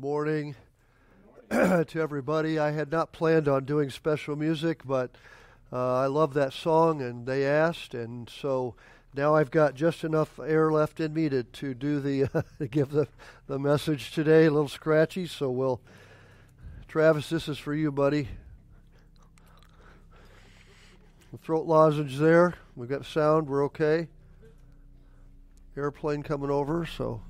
Morning to everybody. I had not planned on doing special music, but I love that song, and they asked, and so now I've got just enough air left in me to do the to give the message today. A little scratchy, so Travis, this is for you, buddy. The throat lozenge there. We've got sound. We're okay. Airplane coming over, so.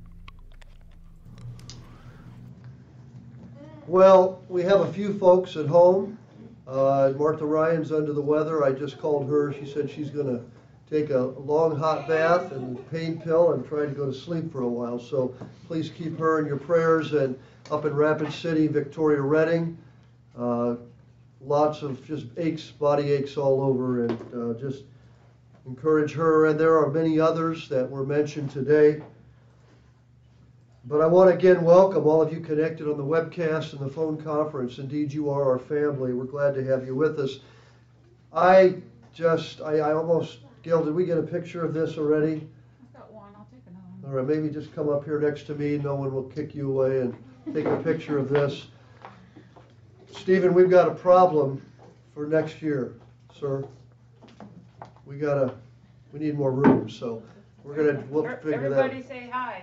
Well, we have a few folks at home. Martha Ryan's under the weather. I just called her. She said she's going to take a long hot bath and pain pill and try to go to sleep for a while. So please keep her in your prayers. And up in Rapid City, Victoria Redding, lots of just aches, body aches all over, and just encourage her. And there are many others that were mentioned today. But I want to again welcome all of you connected on the webcast and the phone conference. Indeed, you are our family. We're glad to have you with us. I almost, Gail, did we get a picture of this already? I've got one. I'll take another one. All right, maybe just come up here next to me. No one will kick you away, and take a picture of this. Stephen, we've got a problem for next year, sir. We need more room, so we'll figure that out. Everybody say hi.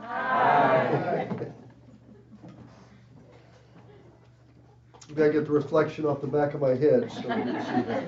You gotta get the reflection off the back of my head so we can see that.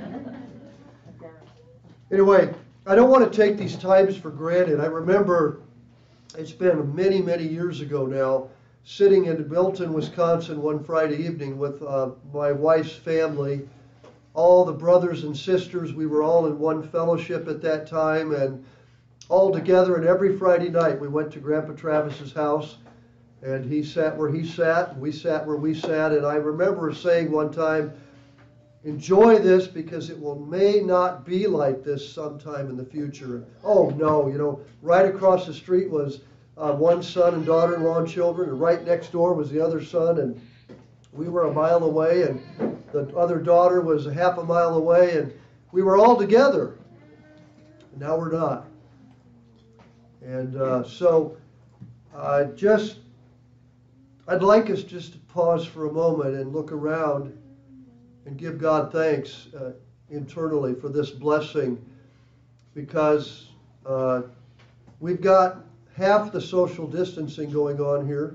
Anyway, I don't want to take these times for granted. I remember it's been many, many years ago now, sitting in Milton, Wisconsin one Friday evening with my wife's family, all the brothers and sisters. We were all in one fellowship at that time, and all together, and every Friday night we went to Grandpa Travis's house, and he sat where he sat, and we sat where we sat, and I remember saying one time, enjoy this because it may not be like this sometime in the future. Oh no, right across the street was one son and daughter-in-law and children, and right next door was the other son, and we were a mile away, and the other daughter was a half a mile away, and we were all together. And now we're not. And so I'd like us just to pause for a moment and look around and give God thanks internally for this blessing, because we've got half the social distancing going on here,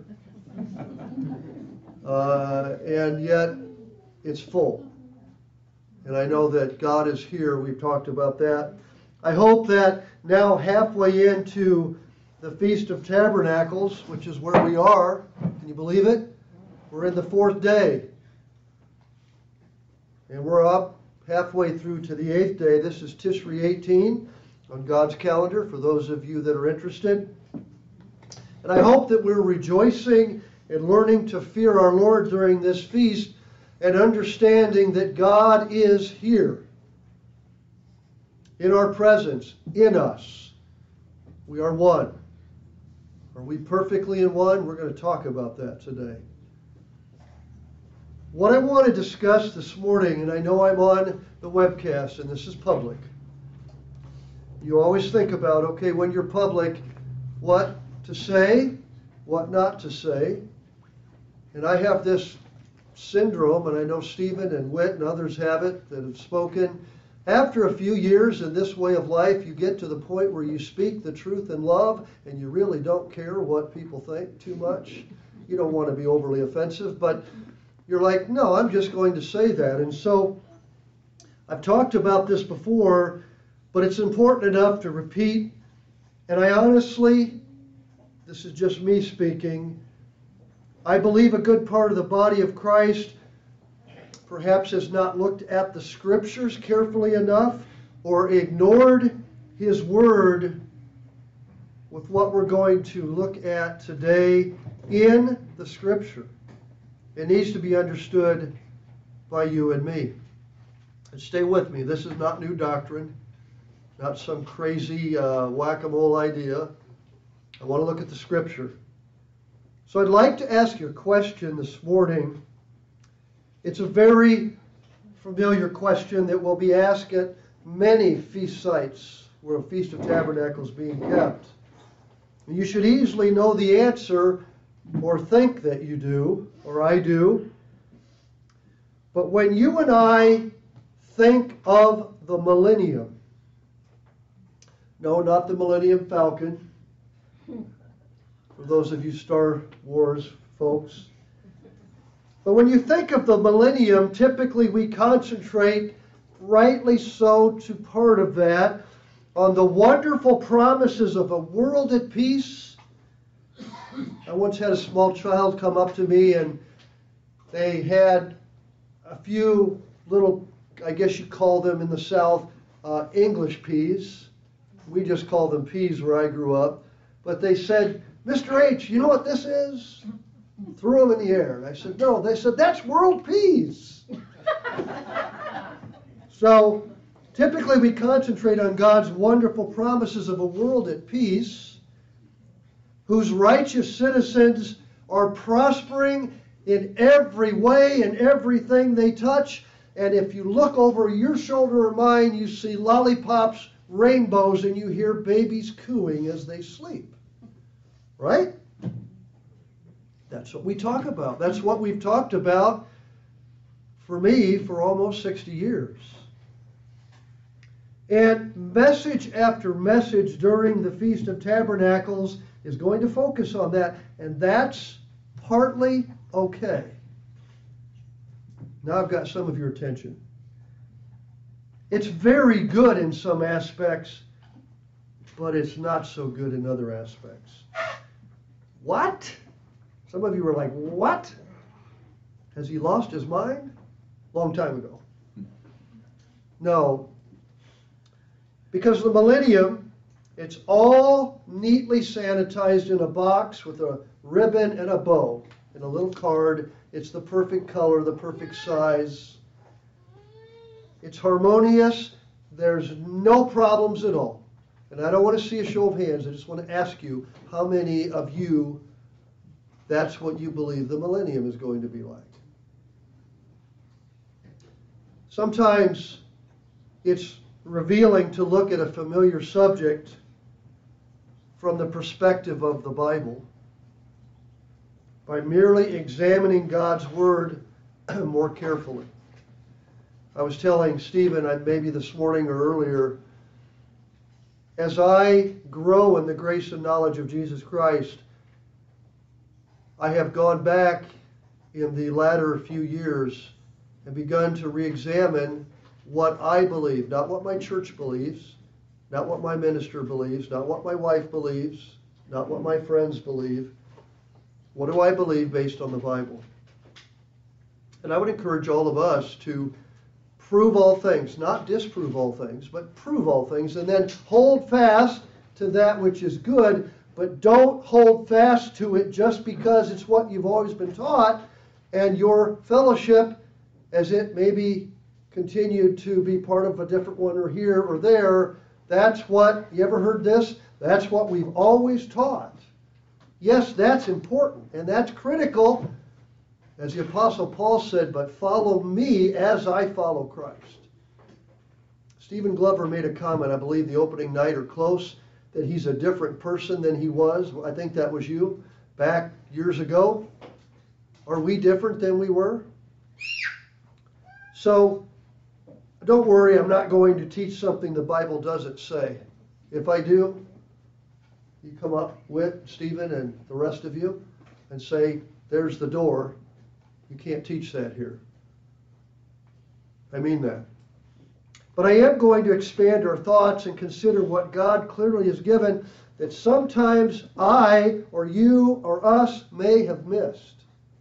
and yet it's full. And I know that God is here. We've talked about that. I hope that now halfway into the Feast of Tabernacles, which is where we are, can you believe it? We're in the 4th day. And we're up halfway through to the 8th day. This is Tishri 18 on God's calendar for those of you that are interested. And I hope that we're rejoicing and learning to fear our Lord during this feast and understanding that God is here. In our presence, in us, we are one. Are we perfectly in one? We're going to talk about that today. What I want to discuss this morning, and I know I'm on the webcast and this is public. You always think about, okay, when you're public, what to say, what not to say. And I have this syndrome, and I know Stephen and Whit and others have it that have spoken. After a few years in this way of life, you get to the point where you speak the truth in love, and you really don't care what people think too much. You don't want to be overly offensive, but you're like, no, I'm just going to say that. And so I've talked about this before, but it's important enough to repeat. And I honestly, this is just me speaking, I believe a good part of the body of Christ perhaps has not looked at the Scriptures carefully enough or ignored His Word with what we're going to look at today in the Scripture. It needs to be understood by you and me. And stay with me. This is not new doctrine, not some crazy whack-a-mole idea. I want to look at the Scripture. So I'd like to ask you a question this morning. It's a very familiar question that will be asked at many feast sites where a Feast of Tabernacles is being kept. And you should easily know the answer or think that you do, or I do. But when you and I think of the millennium, no, not the Millennium Falcon, for those of you Star Wars folks, but when you think of the millennium, typically we concentrate, rightly so, to part of that on the wonderful promises of a world at peace. I once had a small child come up to me and they had a few little, I guess you call them in the South, English peas. We just call them peas where I grew up. But they said, "Mr. H, you know what this is?" Threw them in the air. And I said, "No." They said, "That's world peace." So typically we concentrate on God's wonderful promises of a world at peace, whose righteous citizens are prospering in every way and everything they touch. And if you look over your shoulder or mine, you see lollipops, rainbows, and you hear babies cooing as they sleep. Right? That's what we talk about. That's what we've talked about, for me, for almost 60 years. And message after message during the Feast of Tabernacles is going to focus on that. And that's partly okay. Now I've got some of your attention. It's very good in some aspects, but it's not so good in other aspects. What? Some of you were like, what? Has he lost his mind? Long time ago. No. Because the millennium, it's all neatly sanitized in a box with a ribbon and a bow and a little card. It's the perfect color, the perfect size. It's harmonious. There's no problems at all. And I don't want to see a show of hands. I just want to ask you, how many of you, that's what you believe the millennium is going to be like? Sometimes it's revealing to look at a familiar subject from the perspective of the Bible by merely examining God's Word more carefully. I was telling Stephen, maybe this morning or earlier, as I grow in the grace and knowledge of Jesus Christ, I have gone back in the latter few years and begun to re-examine what I believe, not what my church believes, not what my minister believes, not what my wife believes, not what my friends believe. What do I believe based on the Bible? And I would encourage all of us to prove all things, not disprove all things, but prove all things, and then hold fast to that which is good, but don't hold fast to it just because it's what you've always been taught, and your fellowship, as it maybe continued to be part of a different one or here or there, that's what, you ever heard this? That's what we've always taught. Yes, that's important, and that's critical, as the Apostle Paul said, but follow me as I follow Christ. Stephen Glover made a comment, I believe the opening night or close, that he's a different person than he was. I think that was you, back years ago. Are we different than we were? So, don't worry, I'm not going to teach something the Bible doesn't say. If I do, you come up with Stephen and the rest of you and say, there's the door. You can't teach that here. I mean that. But I am going to expand our thoughts and consider what God clearly has given that sometimes I or you or us may have missed.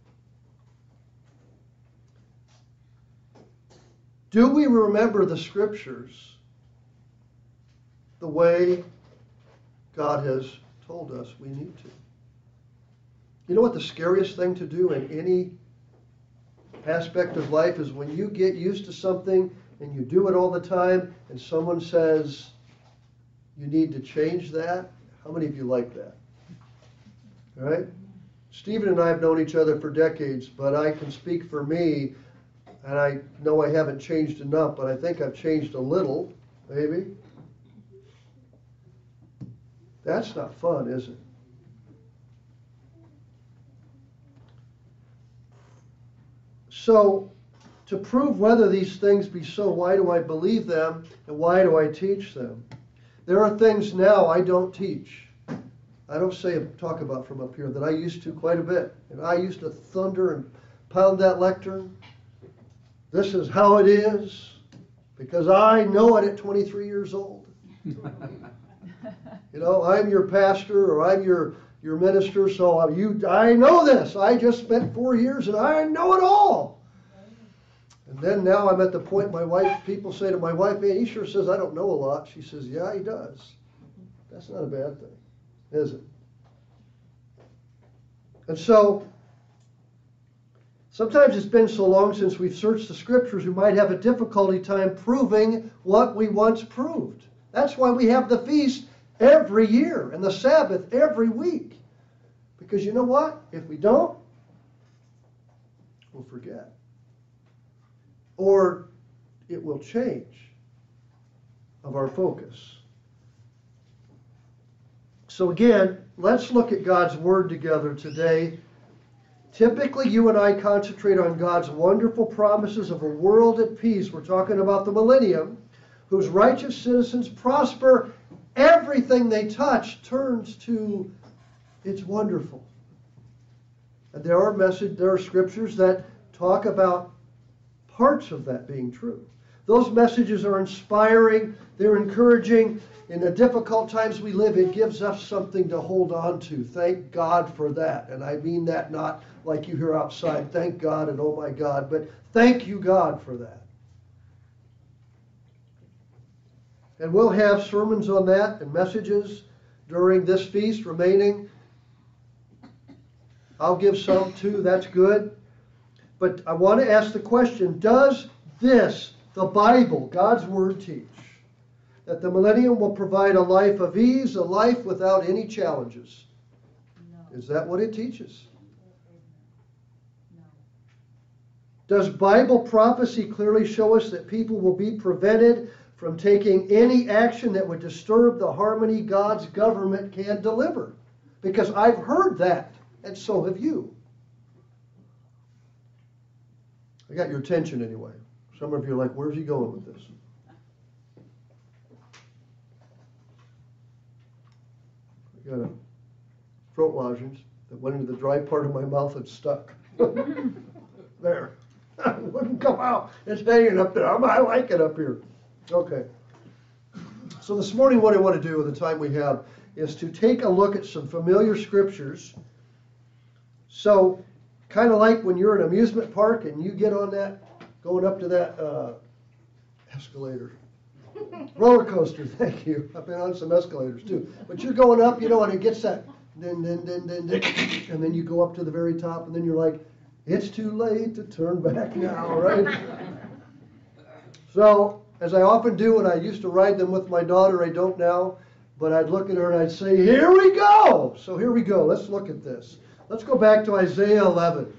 Do we remember the Scriptures the way God has told us we need to? You know what the scariest thing to do in any aspect of life is when you get used to something and you do it all the time and someone says you need to change that? How many of you like that? All right? Stephen and I have known each other for decades, but I can speak for me, and I know I haven't changed enough, but I think I've changed a little, maybe. That's not fun, is it? So, to prove whether these things be so, why do I believe them and why do I teach them? There are things now I don't teach. I don't talk about from up here that I used to quite a bit. And I used to thunder and pound that lectern. This is how it is because I know it at 23 years old. You know, I'm your pastor or I'm your minister, so I know this. I just spent 4 years and I know it all. And then now I'm at the point people say to my wife, man, he sure says I don't know a lot. She says, yeah, he does. That's not a bad thing, is it? And so, sometimes it's been so long since we've searched the scriptures, we might have a difficulty time proving what we once proved. That's why we have the feast every year and the Sabbath every week. Because you know what? If we don't, we'll forget. Or it will change of our focus. So again, let's look at God's Word together today. Typically, you and I concentrate on God's wonderful promises of a world at peace. We're talking about the millennium, whose righteous citizens prosper. Everything they touch turns to it's wonderful. And there are scriptures that talk about parts of that being true. Those messages are inspiring, they're encouraging. In the difficult times we live, it gives us something to hold on to. Thank God for that. And I mean that not like you hear outside, thank God and oh my God, but thank you, God, for that. And we'll have sermons on that and messages during this feast remaining. I'll give some too, that's good. But I want to ask the question, does this, the Bible, God's Word, teach that the millennium will provide a life of ease, a life without any challenges? No. Is that what it teaches? No. Does Bible prophecy clearly show us that people will be prevented from taking any action that would disturb the harmony God's government can deliver? Because I've heard that, and so have you. I got your attention anyway. Some of you are like, where's he going with this? I got a throat lozenge that went into the dry part of my mouth and stuck. There. It wouldn't come out. It's hanging up there. I like it up here. Okay. So this morning what I want to do with the time we have is to take a look at some familiar scriptures. So kind of like when you're in an amusement park and you get on that, going up to that escalator. Roller coaster, thank you. I've been on some escalators too. But you're going up, and it gets that, and then you go up to the very top, and then you're like, it's too late to turn back now, right? So, as I often do when I used to ride them with my daughter, I don't now, but I'd look at her and I'd say, here we go! So here we go. Let's look at this. Let's go back to Isaiah 11.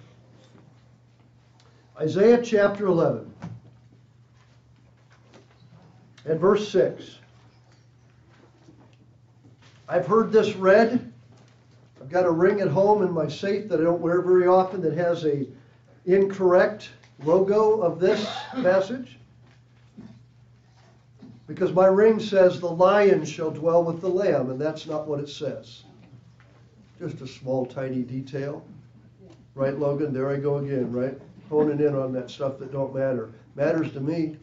Isaiah chapter 11. And verse 6. I've heard this read. I've got a ring at home in my safe that I don't wear very often that has a incorrect logo of this passage. Because my ring says the lion shall dwell with the lamb, and that's not what it says. Just a small, tiny detail. Right, Logan? There I go again, right? Honing in on that stuff that don't matter. Matters to me.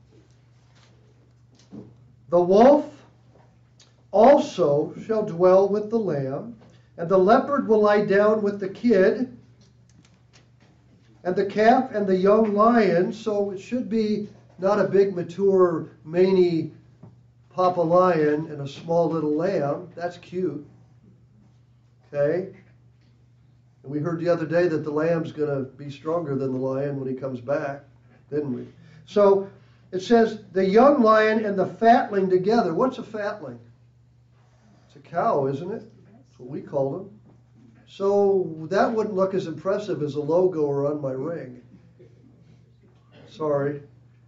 The wolf also shall dwell with the lamb, and the leopard will lie down with the kid, and the calf and the young lion. So it should be not a big, mature, maney papa lion and a small little lamb. That's cute. Okay? And we heard the other day that the lamb's going to be stronger than the lion when he comes back, didn't we? So it says the young lion and the fatling together. What's a fatling? It's a cow, isn't it? That's what we call them. So that wouldn't look as impressive as a logo or on my ring. Sorry.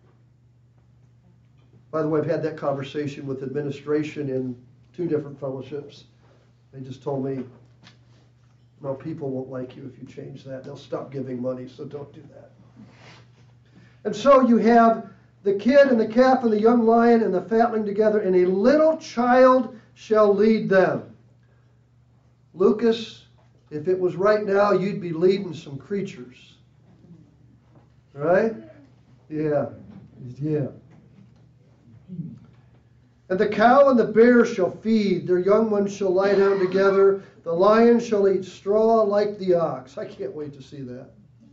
By the way, I've had that conversation with administration in 2 different fellowships. They just told me, no, people won't like you if you change that. They'll stop giving money, so don't do that. And so you have the kid and the calf and the young lion and the fatling together, and a little child shall lead them. Lucas, if it was right now, you'd be leading some creatures. Right? Yeah. Yeah. And the cow and the bear shall feed, their young ones shall lie down together, the lion shall eat straw like the ox. I can't wait to see that.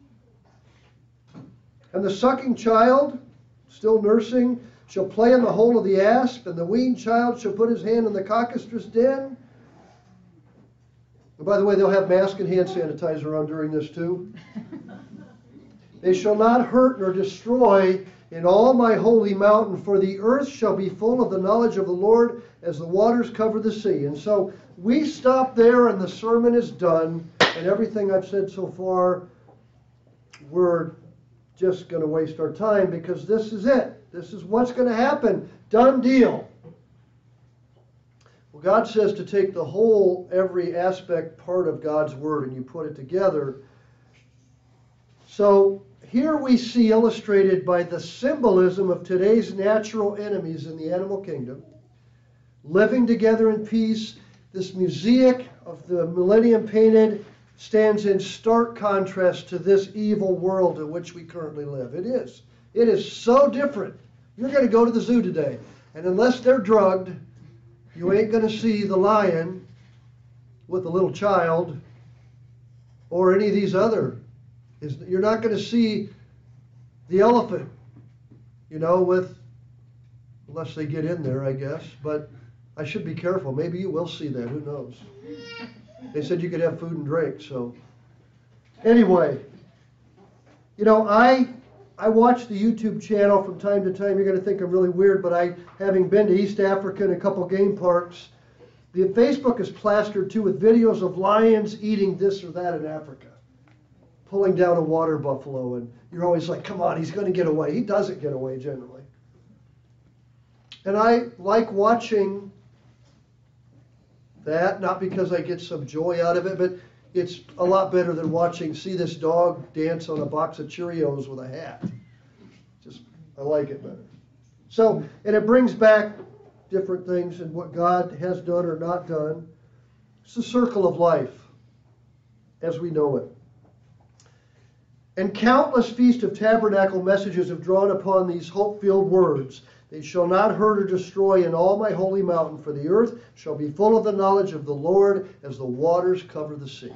And the sucking child, still nursing, shall play in the hole of the asp, and the weaned child shall put his hand in the cockatrice den. And by the way, they'll have mask and hand sanitizer on during this too. They shall not hurt nor destroy in all my holy mountain, for the earth shall be full of the knowledge of the Lord as the waters cover the sea. And so we stop there and the sermon is done, and everything I've said so far, we're just going to waste our time because this is it. This is what's going to happen. Done deal. Well, God says to take the whole, every aspect, part of God's Word, and you put it together. So here we see illustrated by the symbolism of today's natural enemies in the animal kingdom, living together in peace. This mosaic of the millennium painted stands in stark contrast to this evil world in which we currently live. It is. It is so different. You're going to go to the zoo today, and unless they're drugged, you ain't going to see the lion with the little child or any of these other. You're not going to see the elephant, unless they get in there, I guess. But I should be careful. Maybe you will see that. Who knows? They said you could have food and drink. So anyway, I watch the YouTube channel from time to time. You're going to think I'm really weird, but having been to East Africa and a couple game parks, the Facebook is plastered too with videos of lions eating this or that in Africa, pulling down a water buffalo, and you're always like, come on, he's going to get away. He doesn't get away generally. And I like watching that, not because I get some joy out of it, but it's a lot better than see this dog dance on a box of Cheerios with a hat. I like it better. So, and it brings back different things and what God has done or not done. It's the circle of life as we know it. And countless Feast of Tabernacle messages have drawn upon these hope-filled words. They shall not hurt or destroy in all my holy mountain, for the earth shall be full of the knowledge of the Lord as the waters cover the sea.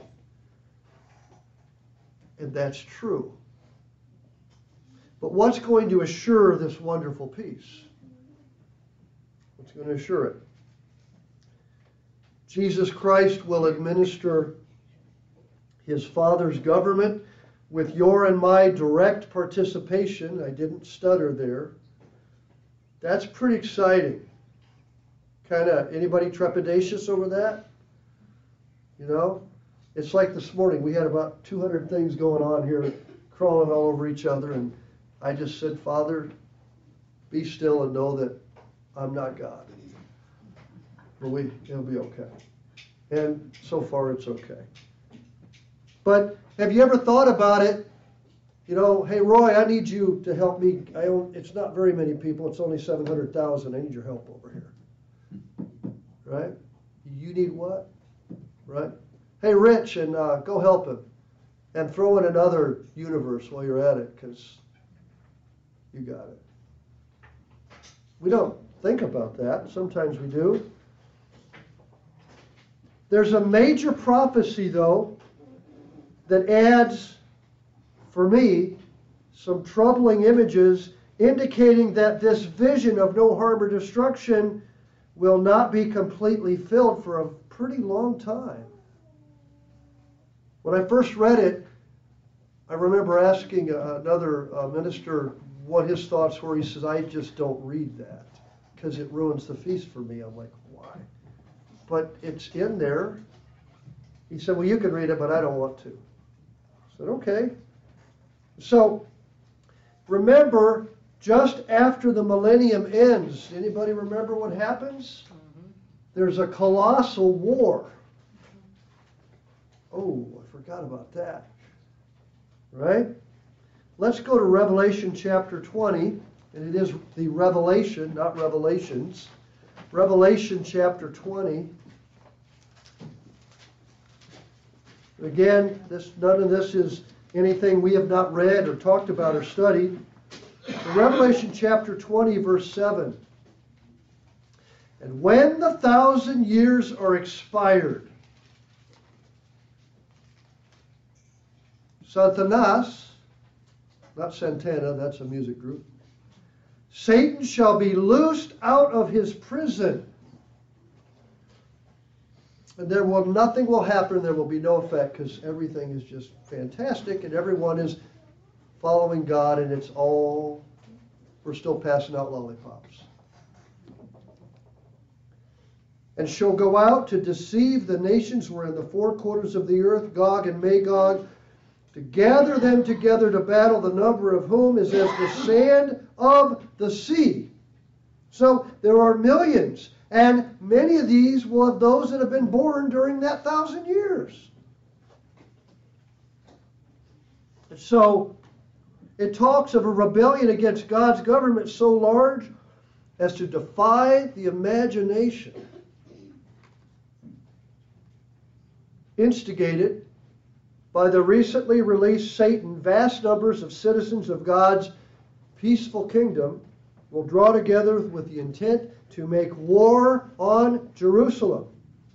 And that's true. But what's going to assure this wonderful peace? What's going to assure it? Jesus Christ will administer his Father's government with your and my direct participation. I didn't stutter there. That's pretty exciting. Anybody trepidatious over that? It's like this morning. We had about 200 things going on here, crawling all over each other, and I just said, Father, be still and know that I'm not God. But it'll be okay. And so far it's okay. But have you ever thought about it? Hey, Roy, I need you to help me. It's not very many people. It's only 700,000. I need your help over here. Right? You need what? Right? Hey, Rich, and go help him. And throw in another universe while you're at it, because you got it. We don't think about that. Sometimes we do. There's a major prophecy, though, that adds, for me, some troubling images indicating that this vision of no harm or destruction will not be completely filled for a pretty long time. When I first read it, I remember asking another minister what his thoughts were. He says, I just don't read that because it ruins the feast for me. I'm like, why? But it's in there. He said, well, you can read it, but I don't want to. I said, okay. So, remember, just after the millennium ends, anybody remember what happens? Mm-hmm. There's a colossal war. Oh, I forgot about that. Right? Let's go to Revelation chapter 20, and it is the Revelation, not Revelations. Revelation chapter 20. Again, none of this is anything we have not read or talked about or studied. In Revelation chapter 20, verse 7. And when the 1,000 years are expired, Satanas, not Santana, that's a music group, Satan shall be loosed out of his prison. And nothing will happen, there will be no effect, because everything is just fantastic, and everyone is following God, and we're still passing out lollipops. And shall go out to deceive the nations who are in the four quarters of the earth, Gog and Magog, to gather them together to battle, the number of whom is as the sand of the sea. So there are millions, and many of these will have those that have been born during that 1,000 years. So it talks of a rebellion against God's government so large as to defy the imagination. Instigated by the recently released Satan, vast numbers of citizens of God's peaceful kingdom will draw together with the intent to make war on Jerusalem.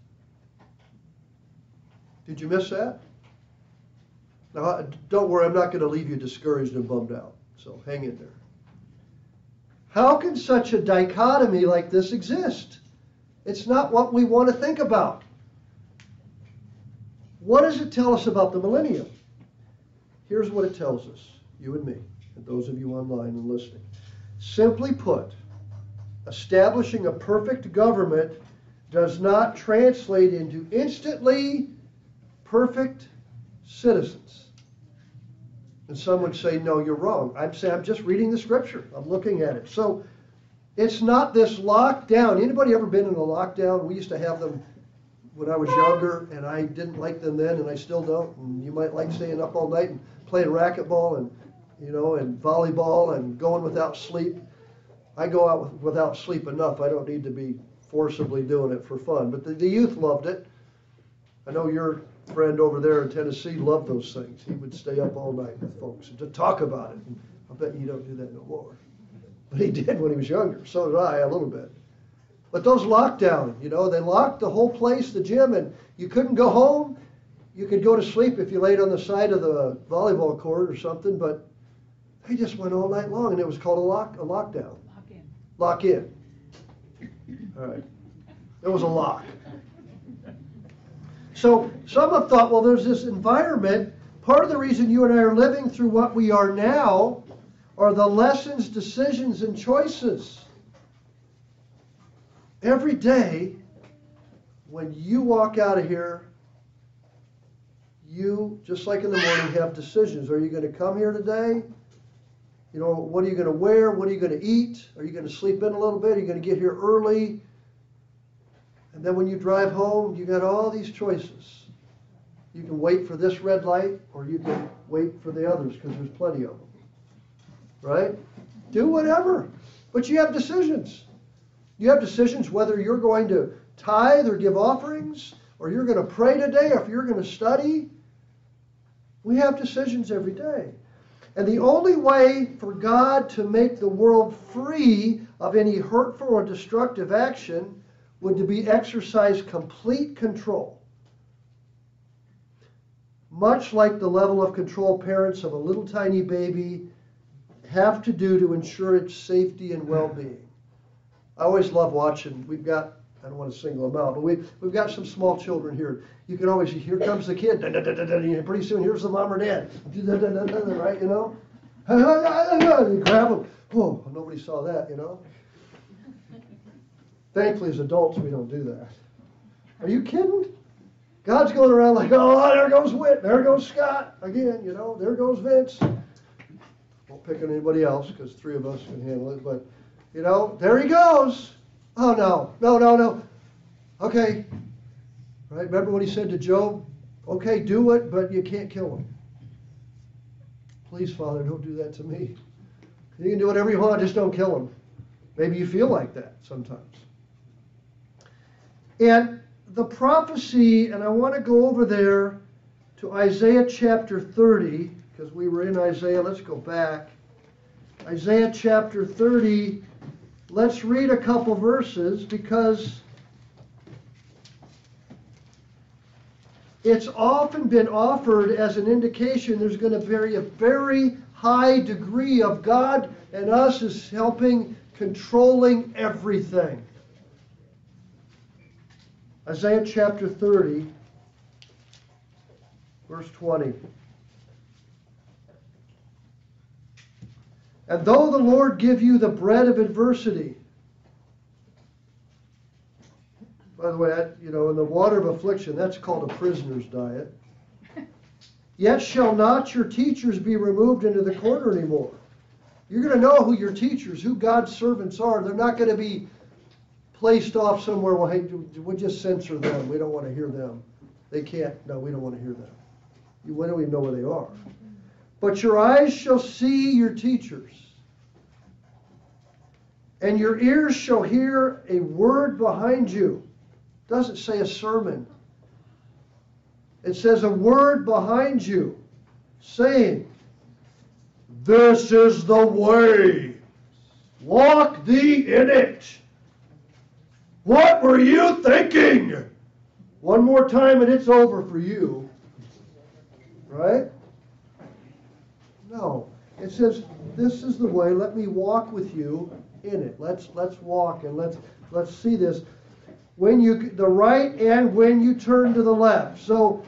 Did you miss that? Now, don't worry, I'm not going to leave you discouraged and bummed out, so hang in there. How can such a dichotomy like this exist? It's not what we want to think about. What does it tell us about the millennium? Here's what it tells us, you and me, and those of you online and listening. Simply put, establishing a perfect government does not translate into instantly perfect citizens. And some would say, no, you're wrong. I'd say, I'm just reading the scripture. I'm looking at it. So it's not this lockdown. Anybody ever been in a lockdown? We used to have them when I was younger, and I didn't like them then, and I still don't. And you might like staying up all night and playing racquetball and volleyball and going without sleep. I go out without sleep enough. I don't need to be forcibly doing it for fun. But the youth loved it. I know your friend over there in Tennessee loved those things. He would stay up all night with folks and to talk about it. And I bet you don't do that no more. But he did when he was younger. So did I, a little bit. But those lockdown, they locked the whole place, the gym, and you couldn't go home. You could go to sleep if you laid on the side of the volleyball court or something, but they just went all night long, and it was called a lockdown. Lock in. All right. There was a lock. So some have thought, well, there's this environment. Part of the reason you and I are living through what we are now are the lessons, decisions, and choices. Every day, when you walk out of here, you, just like in the morning, have decisions. Are you going to come here today? What are you going to wear? What are you going to eat? Are you going to sleep in a little bit? Are you going to get here early? And then when you drive home, you got all these choices. You can wait for this red light, or you can wait for the others, because there's plenty of them. Right? Do whatever. But you have decisions. You have decisions whether you're going to tithe or give offerings, or you're going to pray today, or if you're going to study. We have decisions every day. And the only way for God to make the world free of any hurtful or destructive action would to be exercise complete control. Much like the level of control parents of a little tiny baby have to do to ensure its safety and well-being. I always love watching. I don't want to single them out, but we've got some small children here. You can always, here comes the kid, and pretty soon here's the mom or dad, right, You grab them. Oh, nobody saw that, Thankfully, as adults, we don't do that. Are you kidding? God's going around like, oh, there goes Whit, there goes Scott, again, there goes Vince. Won't pick on anybody else, because three of us can handle it, but, there he goes. Oh, no. Okay. Right? Remember what he said to Job? Okay, do it, but you can't kill him. Please, Father, don't do that to me. You can do whatever you want, just don't kill him. Maybe you feel like that sometimes. And the prophecy, and I want to go over there to Isaiah chapter 30, because we were in Isaiah. Let's go back. Isaiah chapter 30, let's read a couple verses, because it's often been offered as an indication there's going to be a very high degree of God and us as helping, controlling everything. Isaiah chapter 30, verse 20. And though the Lord give you the bread of adversity, by the way, in the water of affliction, that's called a prisoner's diet. Yet shall not your teachers be removed into the corner anymore. You're going to know who your teachers, who God's servants are. They're not going to be placed off somewhere. Well, hey, we'll just censor them. We don't want to hear them. They can't. No, we don't want to hear them. We don't even know where they are. But your eyes shall see your teachers, and your ears shall hear a word behind you. It doesn't say a sermon. It says a word behind you, saying, this is the way. Walk thee in it. What were you thinking? One more time and it's over for you. Right? No. It says, this is the way. Let me walk with you in it. Let's walk and let's see this. The right and when you turn to the left. So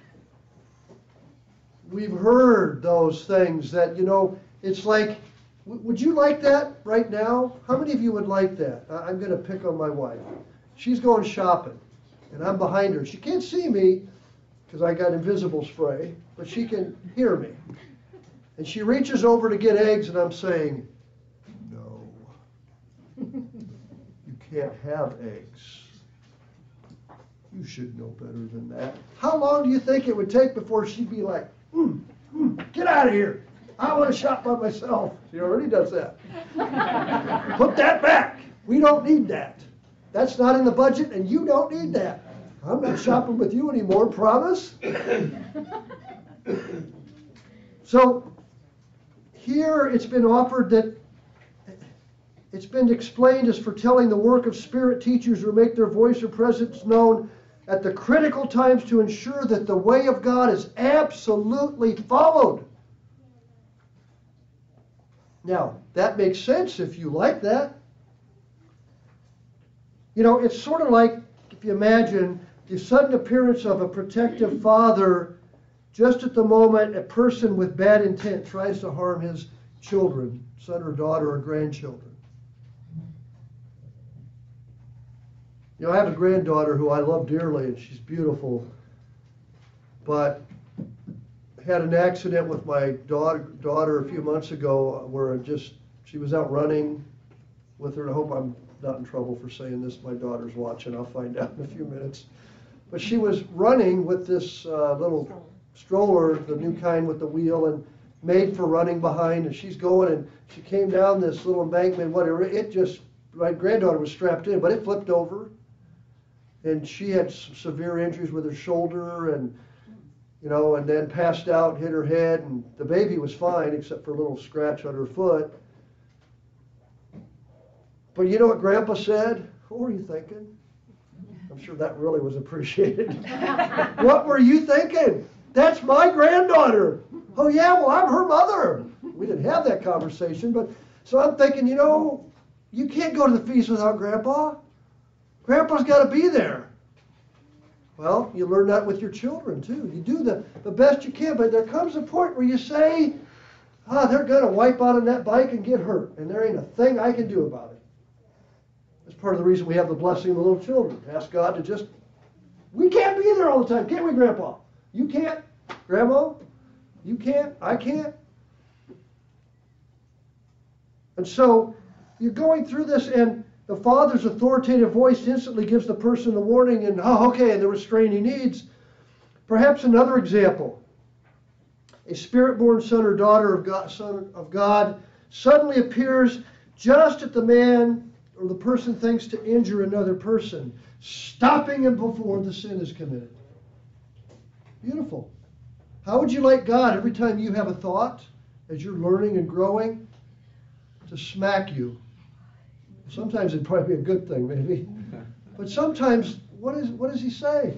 we've heard those things that, it's like, would you like that right now? How many of you would like that? I'm going to pick on my wife. She's going shopping, and I'm behind her. She can't see me because I got invisible spray, but she can hear me. And she reaches over to get eggs, and I'm saying, no, you can't have eggs. You should know better than that. How long do you think it would take before she'd be like, get out of here. I want to shop by myself. She already does that. Put that back. We don't need that. That's not in the budget, and you don't need that. I'm not shopping with you anymore, promise? So, here it's been offered that it's been explained as foretelling the work of spirit teachers who make their voice or presence known at the critical times to ensure that the way of God is absolutely followed. Now, that makes sense if you like that. It's sort of like, if you imagine, the sudden appearance of a protective father just at the moment a person with bad intent tries to harm his children, son or daughter or grandchildren. I have a granddaughter who I love dearly, and she's beautiful, but had an accident with my daughter a few months ago where she was out running with her. I hope I'm not in trouble for saying this. My daughter's watching. I'll find out in a few minutes. But she was running with this little stroller, the new kind with the wheel, and made for running behind. And she's going, and she came down this little embankment, whatever. My granddaughter was strapped in, but it flipped over. And she had some severe injuries with her shoulder, and then passed out, hit her head, and the baby was fine except for a little scratch on her foot. But you know what Grandpa said? What were you thinking? I'm sure that really was appreciated. What were you thinking? That's my granddaughter. Oh yeah, well I'm her mother. We didn't have that conversation, but so I'm thinking, you can't go to the feast without Grandpa. Grandpa's got to be there. Well, you learn that with your children, too. You do the best you can, but there comes a point where you say, they're going to wipe out on that bike and get hurt, and there ain't a thing I can do about it. That's part of the reason we have the blessing of the little children. Ask God to we can't be there all the time, can't we, Grandpa? You can't, Grandma? You can't, I can't. And so, you're going through this, and the father's authoritative voice instantly gives the person the warning and, and the restraint he needs. Perhaps another example. a spirit-born son or daughter of God suddenly appears just at the man or the person thinks to injure another person, stopping him before the sin is committed. Beautiful. How would you like God every time you have a thought, as you're learning and growing, to smack you? Sometimes it'd probably be a good thing, maybe. But sometimes, what does he say?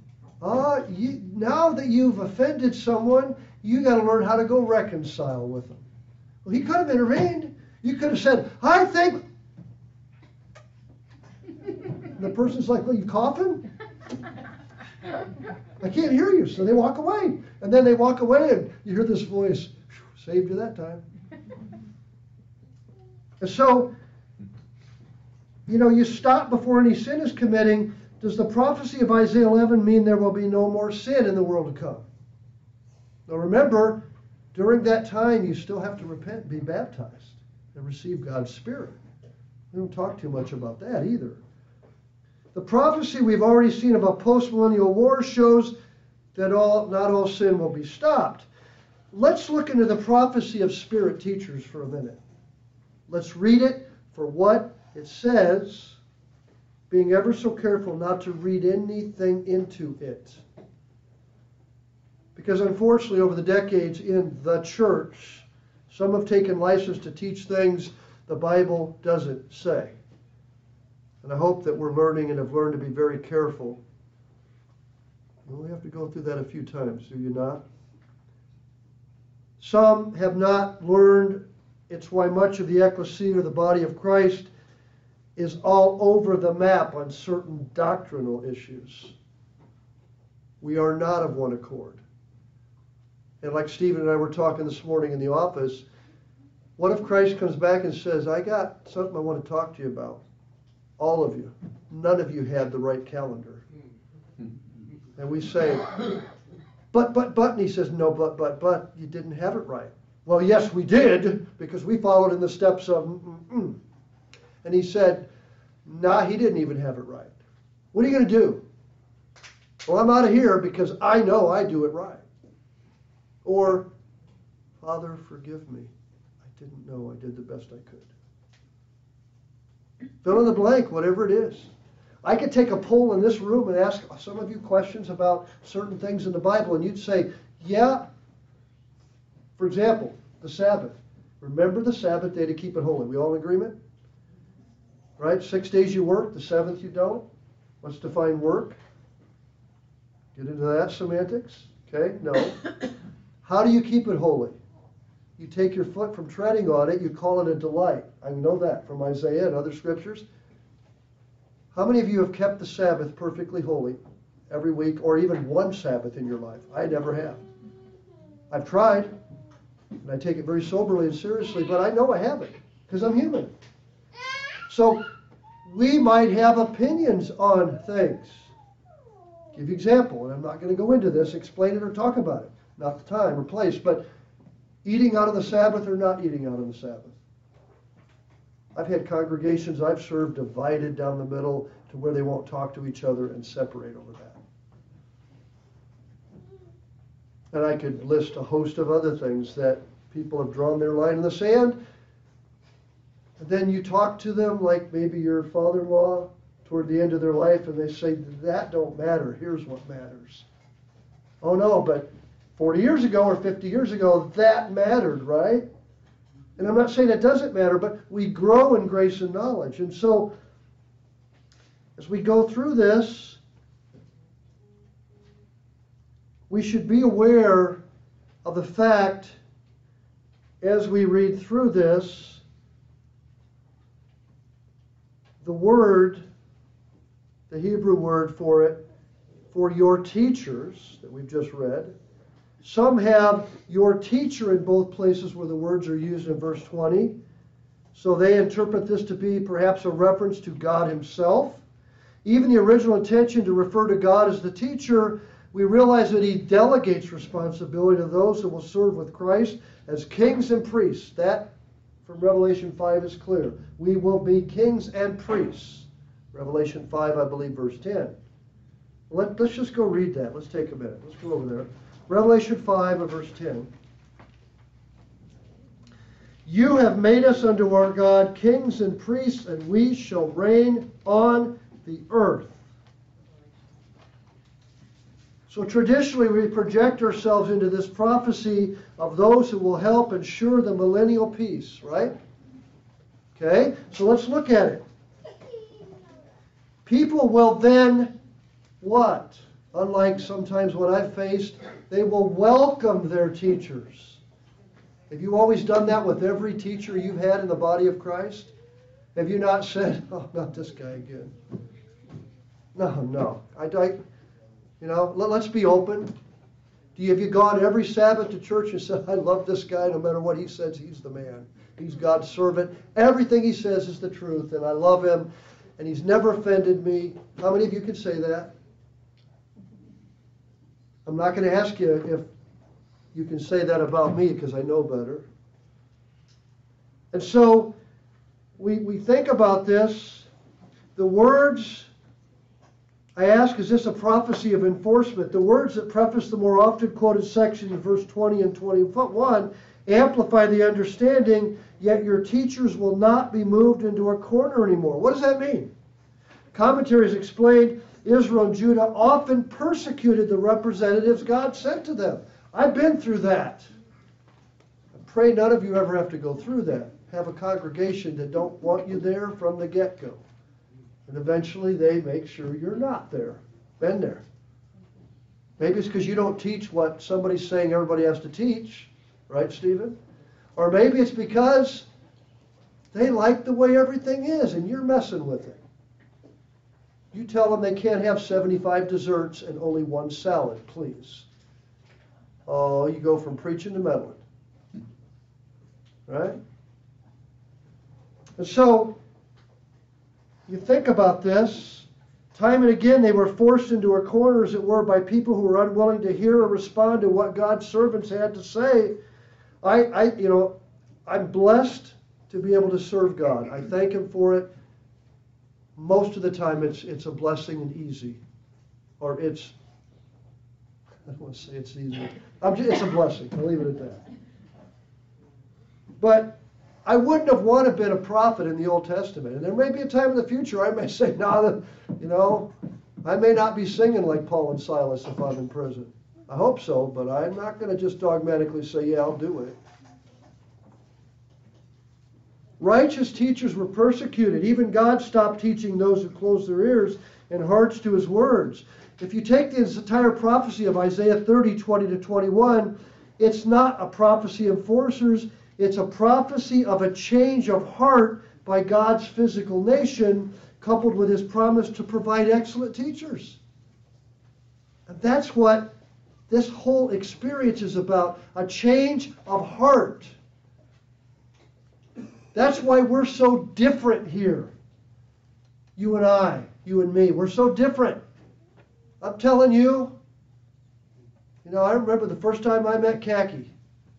Now that you've offended someone, you got to learn how to go reconcile with them. Well, he could have intervened. You could have said, I think. And the person's like, well, you coughing? I can't hear you. So they walk away. And then they walk away and you hear this voice, saved you that time. And so, you stop before any sin is committing. Does the prophecy of Isaiah 11 mean there will be no more sin in the world to come? Now remember, during that time you still have to repent and be baptized and receive God's Spirit. We don't talk too much about that either. The prophecy we've already seen about post-millennial wars shows that not all sin will be stopped. Let's look into the prophecy of spirit teachers for a minute. Let's read it for what it says, being ever so careful not to read anything into it. Because unfortunately, over the decades in the church, some have taken license to teach things the Bible doesn't say. And I hope that we're learning and have learned to be very careful. You only have to go through that a few times, do you not? Some have not learned. It's why much of the ecclesia, or the body of Christ, is all over the map on certain doctrinal issues. We are not of one accord. And like Stephen and I were talking this morning in the office, what if Christ comes back and says, I got something I want to talk to you about? All of you. None of you had the right calendar. And we say, but, and he says, no, but, you didn't have it right. Well, yes, we did, because we followed in the steps of, And he said, nah, he didn't even have it right. What are you going to do? Well, I'm out of here because I know I do it right. Or, Father, forgive me. I didn't know I did the best I could. Fill in the blank, whatever it is. I could take a poll in this room and ask some of you questions about certain things in the Bible, and you'd say, yeah. For example, the Sabbath. Remember the Sabbath day to keep it holy. We all in agreement? Right? 6 days you work, the seventh you don't. Let's define work. Get into that semantics? Okay? No. How do you keep it holy? You take your foot from treading on it, you call it a delight. I know that from Isaiah and other scriptures. How many of you have kept the Sabbath perfectly holy every week, or even one Sabbath in your life? I never have. I've tried, and I take it very soberly and seriously, but I know I haven't, because I'm human. So we might have opinions on things. Give you an example, and I'm not going to go into this, explain it or talk about it. Not the time or place, but eating out of the Sabbath or not eating out of the Sabbath. I've had congregations I've served divided down the middle to where they won't talk to each other and separate over that. And I could list a host of other things that people have drawn their line in the sand. And then you talk to them like maybe your father-in-law toward the end of their life, and they say, that don't matter. Here's what matters. Oh no, but 40 years ago or 50 years ago, that mattered, right? And I'm not saying it doesn't matter, but we grow in grace and knowledge. And so, as we go through this, we should be aware of the fact, as we read through this, the word, the Hebrew word for it, for your teachers, that we've just read. Some have your teacher in both places where the words are used in verse 20. So they interpret this to be perhaps a reference to God himself. Even the original intention to refer to God as the teacher, we realize that he delegates responsibility to those who will serve with Christ as kings and priests. That, from Revelation 5, is clear. We will be kings and priests. Revelation 5, I believe, verse 10. Let's just go read that. Let's take a minute. Let's go over there. Revelation 5 and verse 10. You have made us unto our God kings and priests, and we shall reign on the earth. So traditionally we project ourselves into this prophecy of those who will help ensure the millennial peace, right? Okay, so let's look at it. People will then what? Unlike sometimes what I've faced, they will welcome their teachers. Have you always done that with every teacher you've had in the body of Christ? Have you not said, oh, not this guy again? No. Let's be open. Have you gone every Sabbath to church and said, I love this guy, no matter what he says, he's the man. He's God's servant. Everything he says is the truth, and I love him, and he's never offended me. How many of you can say that? I'm not going to ask you if you can say that about me, because I know better. And so, we think about this. The words, I ask, is this a prophecy of enforcement? The words that preface the more often quoted section in verse 20 and 21 amplify the understanding, yet your teachers will not be moved into a corner anymore. What does that mean? Commentaries explained Israel and Judah often persecuted the representatives God sent to them. I've been through that. I pray none of you ever have to go through that. Have a congregation that don't want you there from the get-go. And eventually they make sure you're not there. Been there. Maybe it's because you don't teach what somebody's saying everybody has to teach. Right, Stephen? Or maybe it's because they like the way everything is and you're messing with it. You tell them they can't have 75 desserts and only one salad, please. Oh, you go from preaching to meddling. Right? And so, you think about this. Time and again, they were forced into a corner, as it were, by people who were unwilling to hear or respond to what God's servants had to say. I'm blessed to be able to serve God. I thank Him for it. Most of the time, it's a blessing and easy, or I don't want to say it's easy. It's a blessing. I'll leave it at that. But I wouldn't have wanted to been a prophet in the Old Testament. And there may be a time in the future I may say, I may not be singing like Paul and Silas if I'm in prison. I hope so, but I'm not going to just dogmatically say, yeah, I'll do it. Righteous teachers were persecuted. Even God stopped teaching those who closed their ears and hearts to His words. If you take this entire prophecy of Isaiah 30, 20 to 21, it's not a prophecy of enforcers. It's a prophecy of a change of heart by God's physical nation, coupled with His promise to provide excellent teachers. And that's what this whole experience is about, a change of heart. That's why we're so different here. You and I, you and me, we're so different. I'm telling you, I remember the first time I met Khaki.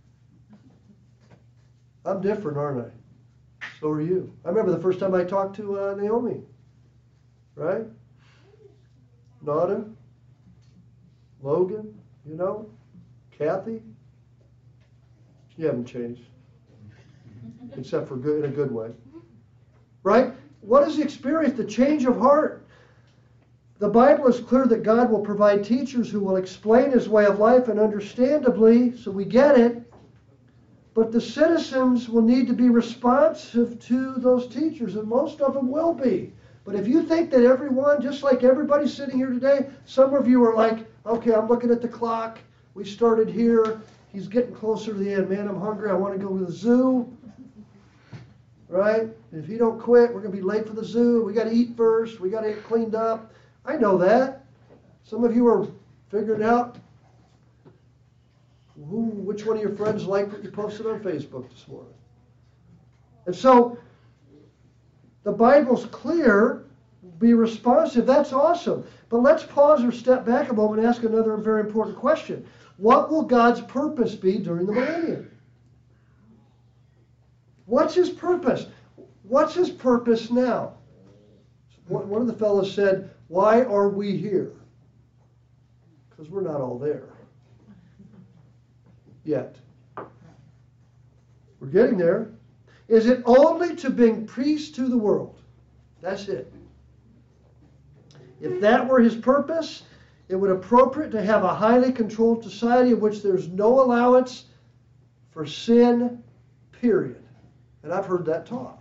I'm different, aren't I? So are you. I remember the first time I talked to Naomi. Right? Nauden, Logan, Kathy. You haven't changed. Except for good, in a good way. Right? What is the experience? The change of heart. The Bible is clear that God will provide teachers who will explain His way of life, and understandably, so we get it. But the citizens will need to be responsive to those teachers, and most of them will be. But if you think that everyone, just like everybody sitting here today, some of you are like, okay, I'm looking at the clock. We started here. He's getting closer to the end. Man, I'm hungry. I want to go to the zoo. Right? And if you don't quit, we're going to be late for the zoo. We got to eat first. We got to get cleaned up. I know that. Some of you are figuring out which one of your friends liked what you posted on Facebook this morning. And so, the Bible's clear. Be responsive. That's awesome. But let's pause or step back a moment and ask another very important question. What will God's purpose be during the millennium? What's His purpose? What's His purpose now? One of the fellows said, why are we here? Because we're not all there. Yet. We're getting there. Is it only to bring peace to the world? That's it. If that were his purpose, it would appropriate to have a highly controlled society in which there's no allowance for sin, period. And I've heard that taught.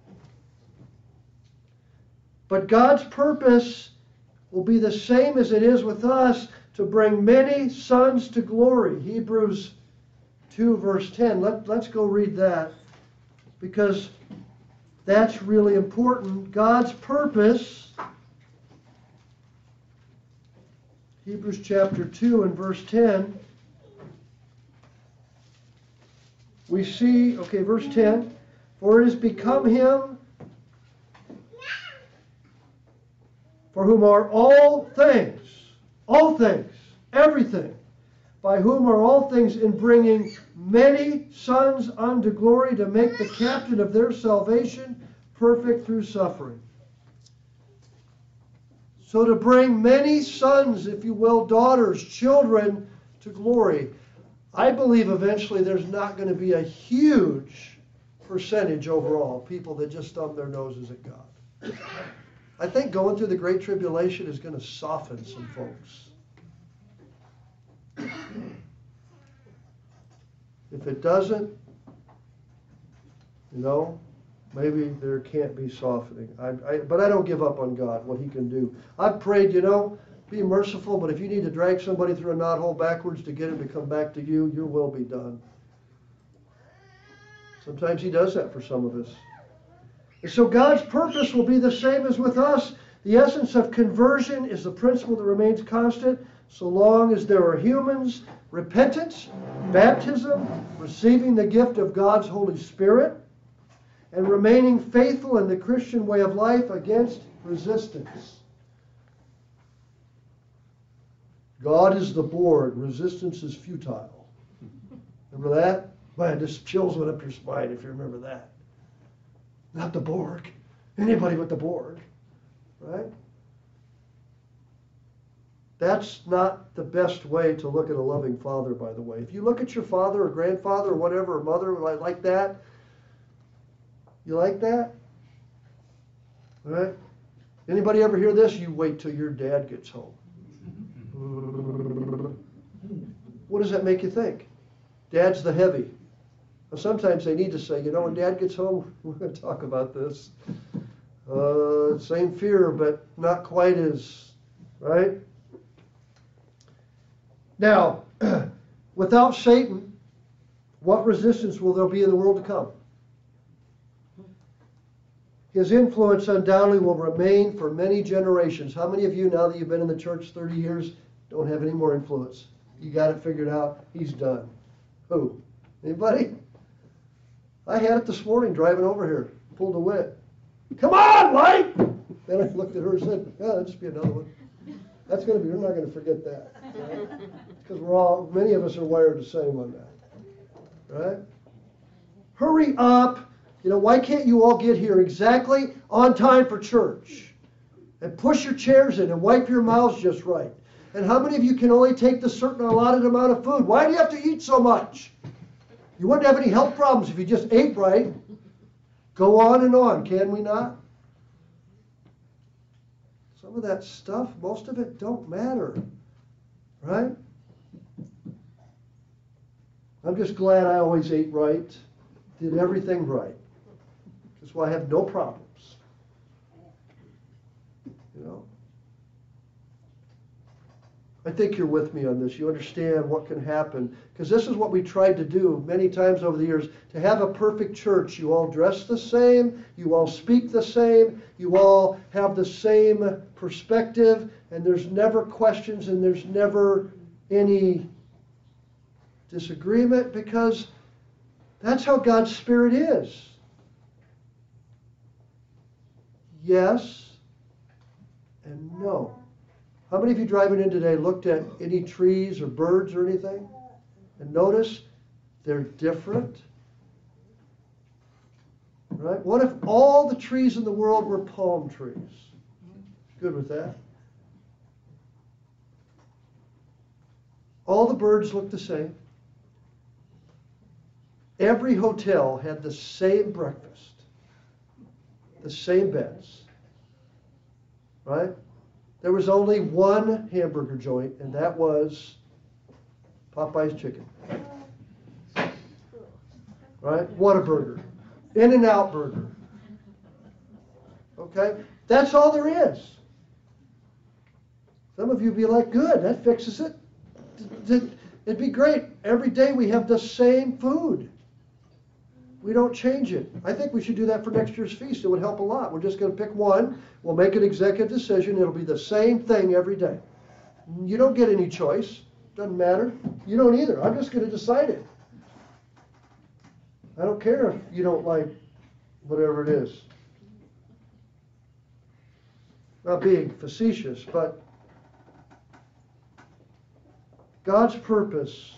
But God's purpose will be the same as it is with us, to bring many sons to glory. Hebrews 2 verse 10. Let's go read that, because that's really important. God's purpose, Hebrews chapter 2 and verse 10. We see, verse 10. For it has become him for whom are all things, everything, by whom are all things, in bringing many sons unto glory, to make the captain of their salvation perfect through suffering. So to bring many sons, if you will, daughters, children to glory. I believe eventually there's not going to be a huge percentage overall of people that just thumb their noses at God. I think going through the Great Tribulation is going to soften some folks. If it doesn't, maybe there can't be softening. But I don't give up on God, what he can do. I've prayed, be merciful, but if you need to drag somebody through a knothole backwards to get him to come back to you, your will be done. Sometimes he does that for some of us. And so God's purpose will be the same as with us. The essence of conversion is the principle that remains constant so long as there are humans. Repentance, baptism, receiving the gift of God's Holy Spirit, and remaining faithful in the Christian way of life against resistance. God is the Borg. Resistance is futile. Remember that? Man, just chills went up your spine if you remember that. Not the Borg. Anybody but the Borg. Right? That's not the best way to look at a loving father, by the way. If you look at your father or grandfather or whatever, or mother like that, you like that? Right? Anybody ever hear this? You wait till your dad gets home. What does that make you think? Dad's the heavy. Well, sometimes they need to say, when Dad gets home, we're going to talk about this. Same fear, but not quite as, right? Now, without Satan, what resistance will there be in the world to come? His influence undoubtedly will remain for many generations. How many of you, now that you've been in the church 30 years, don't have any more influence? You got it figured out. He's done. Who? Anybody? I had it this morning driving over here. Pulled a wit. Come on, Light! Then I looked at her and said, that'll just be another one. That's going to be, we're not going to forget that. Because many of us are wired the same on that. Right? Hurry up. Why can't you all get here exactly on time for church? And push your chairs in and wipe your mouths just right. And how many of you can only take the certain allotted amount of food? Why do you have to eat so much? You wouldn't have any health problems if you just ate right. Go on and on, can we not? Some of that stuff, most of it don't matter. Right? I'm just glad I always ate right, did everything right. That's why I have no problems. I think you're with me on this. You understand what can happen. Because this is what we tried to do many times over the years. To have a perfect church. You all dress the same. You all speak the same. You all have the same perspective. And there's never questions and there's never any disagreement. Because that's how God's Spirit is. Yes and no. How many of you driving in today looked at any trees or birds or anything? And notice they're different? Right? What if all the trees in the world were palm trees? Good with that? All the birds look the same. every hotel had the same breakfast, the same beds, right? There was only one hamburger joint, and that was Popeye's Chicken. Right? Whataburger. In-N-Out Burger. Okay? That's all there is. Some of you would be like, good, that fixes it. It'd be great. Every day we have the same food. We don't change it. I think we should do that for next year's feast. It would help a lot. We're just going to pick one. We'll make an executive decision. It'll be the same thing every day. You don't get any choice. Doesn't matter. You don't either. I'm just going to decide it. I don't care if you don't like whatever it is. Not being facetious, but God's purpose,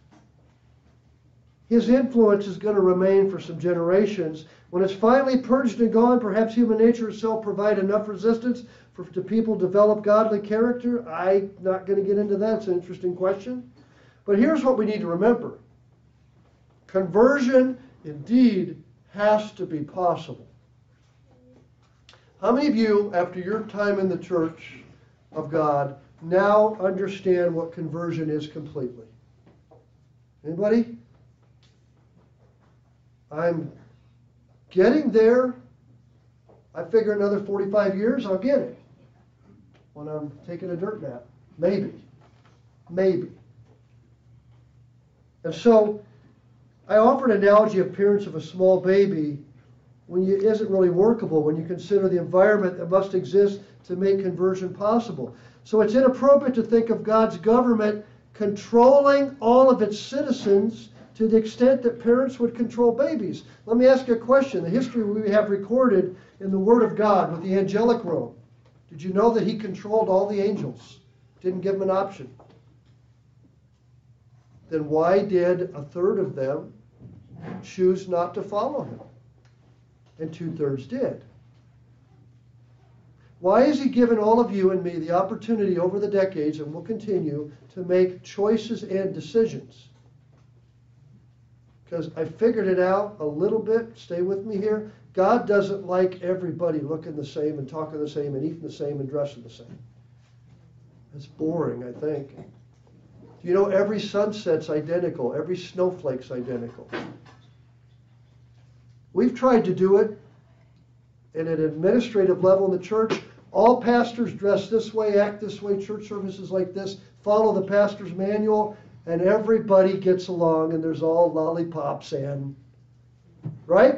His influence is going to remain for some generations. When it's finally purged and gone, perhaps human nature itself provide enough resistance to people develop godly character. I'm not going to get into that. It's an interesting question. But here's what we need to remember. Conversion indeed has to be possible. How many of you, after your time in the church of God, now understand what conversion is completely? Anybody? I'm getting there. I figure another 45 years I'll get it. When I'm taking a dirt nap. Maybe. Maybe. And so, I offer an analogy of appearance of a small baby isn't really workable when you consider the environment that must exist to make conversion possible. So it's inappropriate to think of God's government controlling all of its citizens to the extent that parents would control babies. Let me ask you a question. The history we have recorded in the Word of God with the angelic realm. Did you know that He controlled all the angels? Didn't give them an option. Then why did a third of them choose not to follow Him? And 2/3 did. Why has He given all of you and me the opportunity over the decades, and will continue, to make choices and decisions? Because I figured it out a little bit. Stay with me here. God doesn't like everybody looking the same and talking the same and eating the same and dressing the same. That's boring, I think. Do you know every sunset's identical? Every snowflake's identical. We've tried to do it at an administrative level in the church. All pastors dress this way, act this way, church services like this, follow the pastor's manual, and everybody gets along, and there's all lollipops and, right?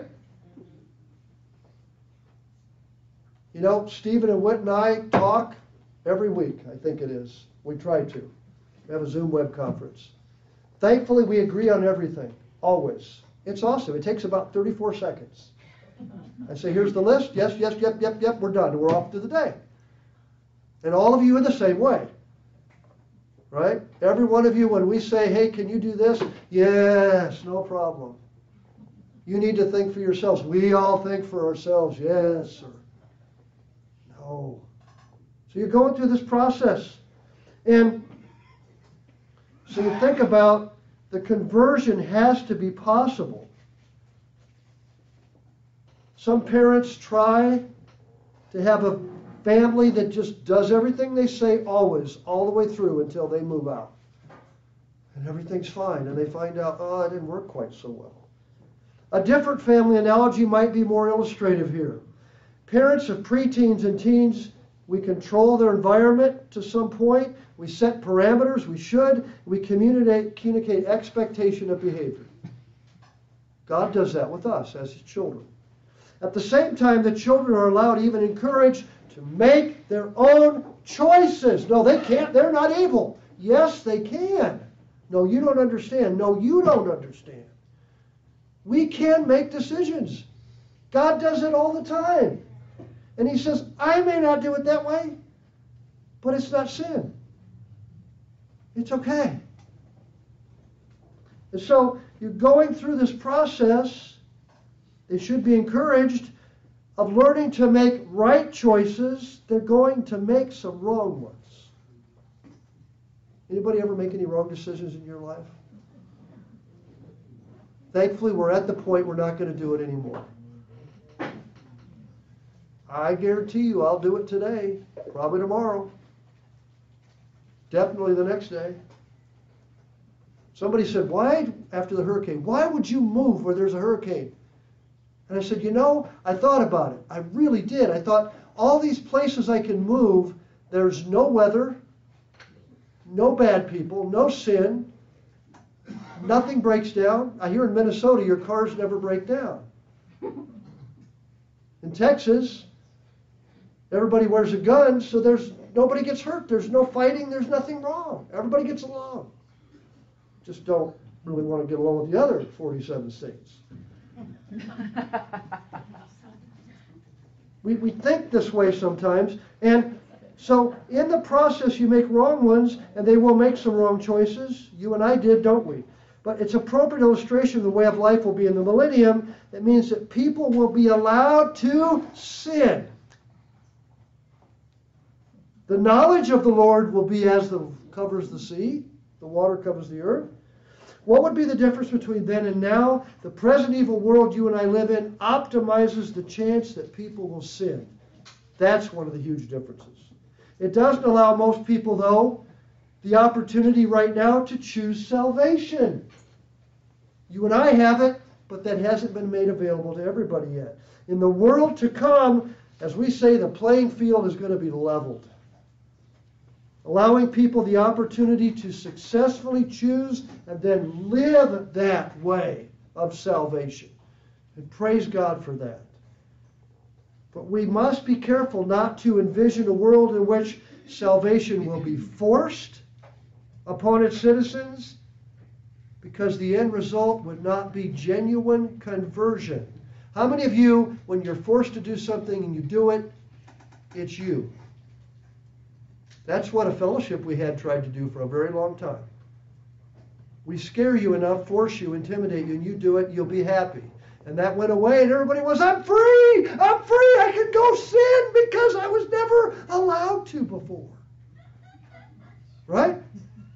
You know, Stephen and Whit and I talk every week, I think it is. We try to. We have a Zoom web conference. Thankfully, we agree on everything, always. It's awesome. It takes about 34 seconds. I say, here's the list. Yes, yes, yep, we're done. We're off to the day. And all of you are the same way. Right? Every one of you, when we say, hey, can you do this? Yes, no problem. You need to think for yourselves. We all think for ourselves. Yes, sir. No. So you're going through this process. And so you think about the conversion has to be possible. Some parents try to have a family that just does everything they say always, all the way through until they move out. And everything's fine. And they find out, oh, it didn't work quite so well. A different family analogy might be more illustrative here. Parents of preteens and teens, we control their environment to some point. We set parameters. We should. We communicate expectation of behavior. God does that with us as His children. At the same time, the children are allowed, even encouraged, to make their own choices. No, they can't. They're not able. Yes, they can. No, you don't understand. No, you don't understand. We can make decisions. God does it all the time. And He says, I may not do it that way, but it's not sin. It's okay. And so you're going through this process. They should be encouraged of learning to make right choices. They're going to make some wrong ones. Anybody ever make any wrong decisions in your life? Thankfully, we're at the point we're not going to do it anymore. I guarantee you I'll do it today, probably tomorrow, definitely the next day. Somebody said, why, after the hurricane, why would you move where there's a hurricane? And I said, I thought about it. I really did. I thought, all these places I can move, there's no weather, no bad people, no sin, nothing breaks down. I hear in Minnesota, your cars never break down. In Texas, everybody wears a gun, so nobody gets hurt. There's no fighting. There's nothing wrong. Everybody gets along. Just don't really want to get along with the other 47 states. We think this way sometimes, and so in the process you make wrong ones, and they will make some wrong choices. You and I did, don't we? But it's appropriate illustration of the way of life will be in the millennium. It means that people will be allowed to sin. The knowledge of the Lord will be as the covers the sea, the water covers the earth. What would be the difference between then and now? The present evil world you and I live in optimizes the chance that people will sin. That's one of the huge differences. It doesn't allow most people, though, the opportunity right now to choose salvation. You and I have it, but that hasn't been made available to everybody yet. In the world to come, as we say, the playing field is going to be leveled, allowing people the opportunity to successfully choose and then live that way of salvation. And praise God for that. But we must be careful not to envision a world in which salvation will be forced upon its citizens, because the end result would not be genuine conversion. How many of you, when you're forced to do something and you do it, it's you? That's what a fellowship we had tried to do for a very long time. We scare you enough, force you, intimidate you, and you do it, you'll be happy. And that went away, and everybody was, I'm free! I'm free! I can go sin because I was never allowed to before. Right?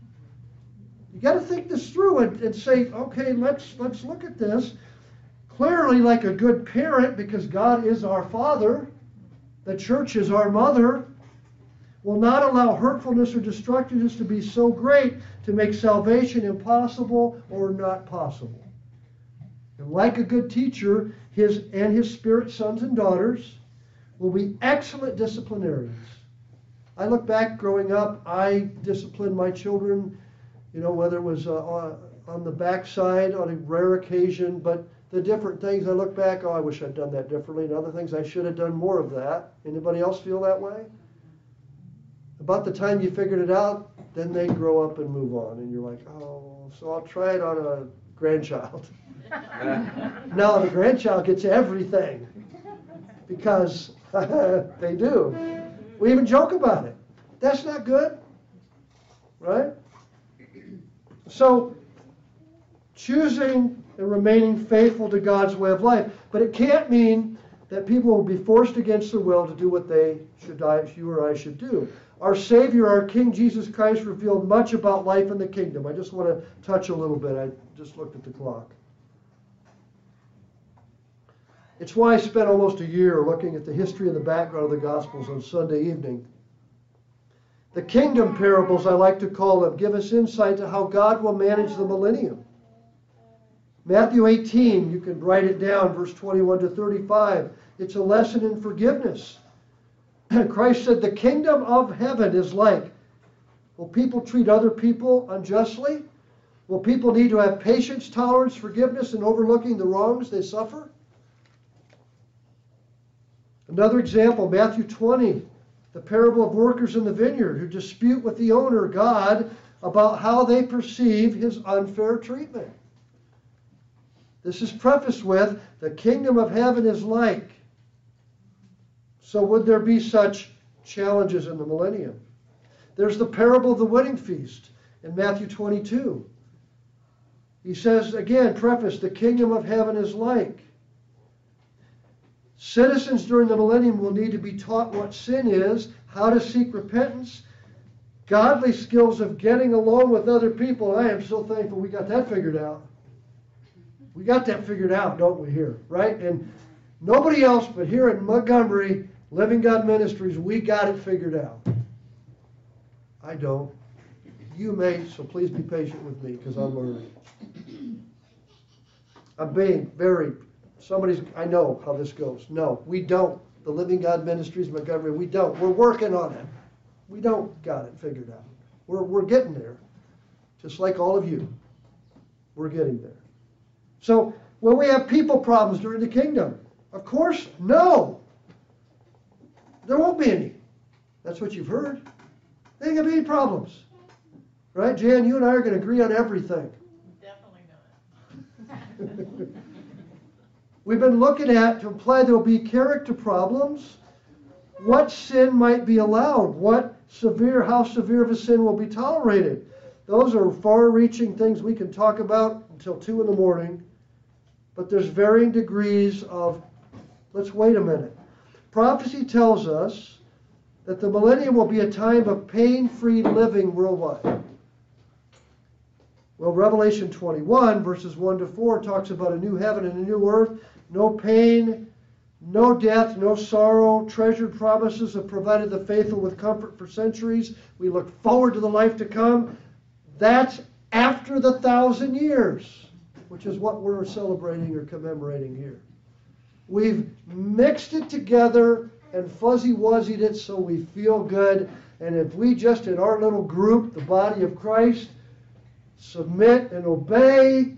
You got to think this through and say, okay, let's look at this. Clearly, like a good parent, because God is our Father, the church is our mother, will not allow hurtfulness or destructiveness to be so great to make salvation impossible or not possible. And like a good teacher, his spirit sons and daughters will be excellent disciplinarians. I look back growing up, I disciplined my children, whether it was on the backside on a rare occasion, but the different things I look back, I wish I'd done that differently, and other things I should have done more of that. Anybody else feel that way? About the time you figured it out, then they grow up and move on, and you're like, oh, so I'll try it on a grandchild. Now the grandchild gets everything because they do. We even joke about it. That's not good, right? So choosing and remaining faithful to God's way of life, but it can't mean that people will be forced against their will to do what you or I should do. Our Savior, our King Jesus Christ, revealed much about life in the kingdom. I just want to touch a little bit. I just looked at the clock. It's why I spent almost a year looking at the history and the background of the Gospels on Sunday evening. The kingdom parables, I like to call them, give us insight to how God will manage the millennium. Matthew 18, you can write it down, verse 21 to 35. It's a lesson in forgiveness. Christ said, the kingdom of heaven is like. Will people treat other people unjustly? Will people need to have patience, tolerance, forgiveness, and overlooking the wrongs they suffer? Another example, Matthew 20, the parable of workers in the vineyard who dispute with the owner, God, about how they perceive his unfair treatment. This is prefaced with, the kingdom of heaven is like. So would there be such challenges in the millennium? There's the parable of the wedding feast in Matthew 22. He says, again, preface, the kingdom of heaven is like. Citizens during the millennium will need to be taught what sin is, how to seek repentance, godly skills of getting along with other people. I am so thankful we got that figured out. We got that figured out, don't we, here, right? And nobody else but here in Montgomery, Living God Ministries, we got it figured out. I don't. You may, so please be patient with me because I'm learning. I'm being very, I know how this goes. No, we don't. The Living God Ministries Montgomery, we don't. We're working on it. We don't got it figured out. We're getting there. Just like all of you. We're getting there. So, will we have people problems during the kingdom? Of course, no. There won't be any. That's what you've heard. There ain't going to be any problems. Right, Jan? You and I are going to agree on everything. Definitely not. We've been looking at to imply there will be character problems. What sin might be allowed? How severe of a sin will be tolerated? Those are far-reaching things we can talk about until 2 in the morning. But there's varying degrees of, let's wait a minute. Prophecy tells us that the millennium will be a time of pain-free living worldwide. Well, Revelation 21, verses 1 to 4, talks about a new heaven and a new earth, no pain, no death, no sorrow. Treasured promises have provided the faithful with comfort for centuries. We look forward to the life to come. That's after the 1,000 years, which is what we're celebrating or commemorating here. We've mixed it together and fuzzy-wuzzied it so we feel good. And if we just in our little group, the body of Christ, submit and obey,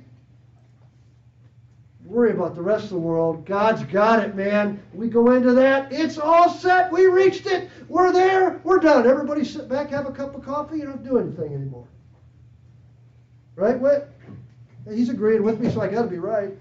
worry about the rest of the world, God's got it, man. We go into that, it's all set, we reached it, we're there, we're done. Everybody sit back, have a cup of coffee, you don't do anything anymore. Right, Whit? He's agreeing with me, so I got to be right.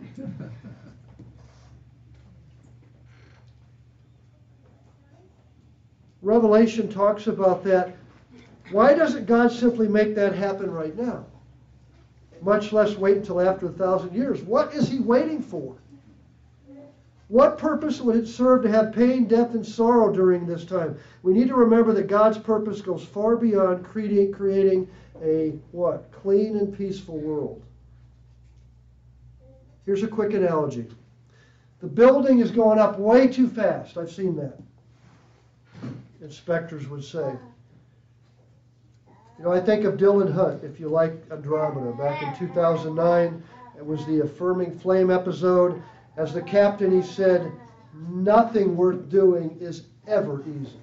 Revelation talks about that. Why doesn't God simply make that happen right now? Much less wait until after 1,000 years. What is he waiting for? What purpose would it serve to have pain, death, and sorrow during this time? We need to remember that God's purpose goes far beyond creating a what? Clean and peaceful world. Here's a quick analogy. The building is going up way too fast. I've seen that. Inspectors would say. You know, I think of Dylan Hunt, if you like Andromeda. Back in 2009, it was the Affirming Flame episode. As the captain, he said, nothing worth doing is ever easy.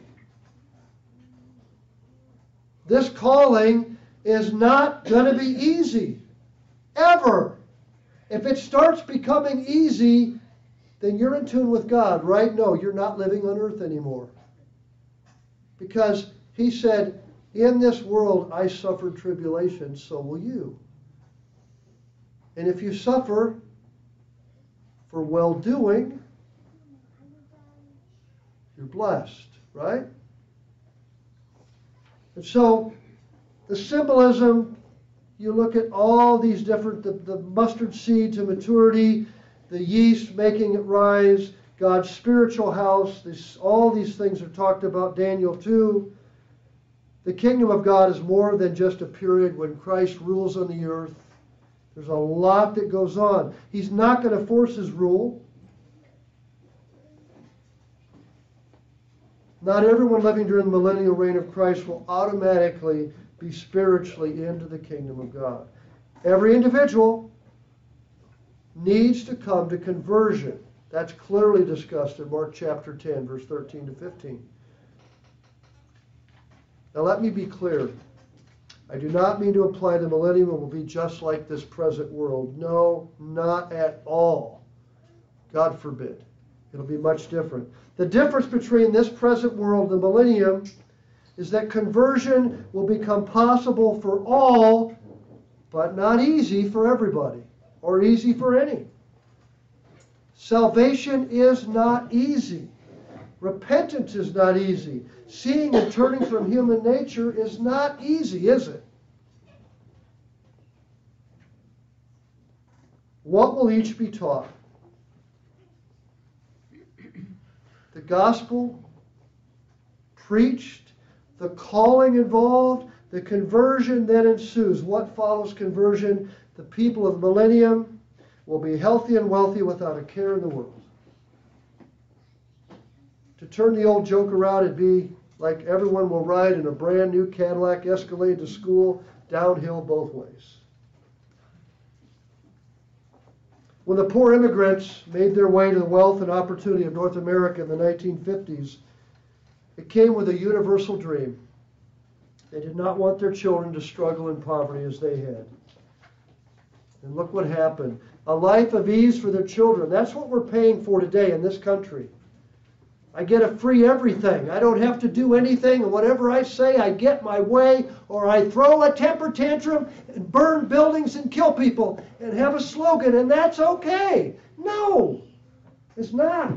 This calling is not going to be easy. Ever. If it starts becoming easy, then you're in tune with God, right? No, you're not living on earth anymore. Because he said, in this world I suffered tribulation, so will you. And if you suffer for well-doing, you're blessed, right? And so the symbolism, you look at all these different, the mustard seed to maturity, the yeast making it rise, God's spiritual house, all these things are talked about, Daniel 2. The kingdom of God is more than just a period when Christ rules on the earth. There's a lot that goes on. He's not going to force his rule. Not everyone living during the millennial reign of Christ will automatically be spiritually into the kingdom of God. Every individual needs to come to conversion. That's clearly discussed in Mark chapter 10, verse 13 to 15. Now let me be clear. I do not mean to imply the millennium will be just like this present world. No, not at all. God forbid. It'll be much different. The difference between this present world and the millennium is that conversion will become possible for all, but not easy for everybody, or easy for any. Salvation is not easy. Repentance is not easy. Seeing and turning from human nature is not easy, is it? What will each be taught? The gospel preached, the calling involved, the conversion that ensues. What follows conversion? The people of the millennium will be healthy and wealthy without a care in the world. To turn the old joke around, it'd be like everyone will ride in a brand new Cadillac Escalade to school, downhill both ways. When the poor immigrants made their way to the wealth and opportunity of North America in the 1950s, it came with a universal dream. They did not want their children to struggle in poverty as they had. And look what happened. A life of ease for their children. That's what we're paying for today in this country. I get a free everything. I don't have to do anything, and whatever I say, I get my way, or I throw a temper tantrum and burn buildings and kill people and have a slogan, and that's okay. No, it's not.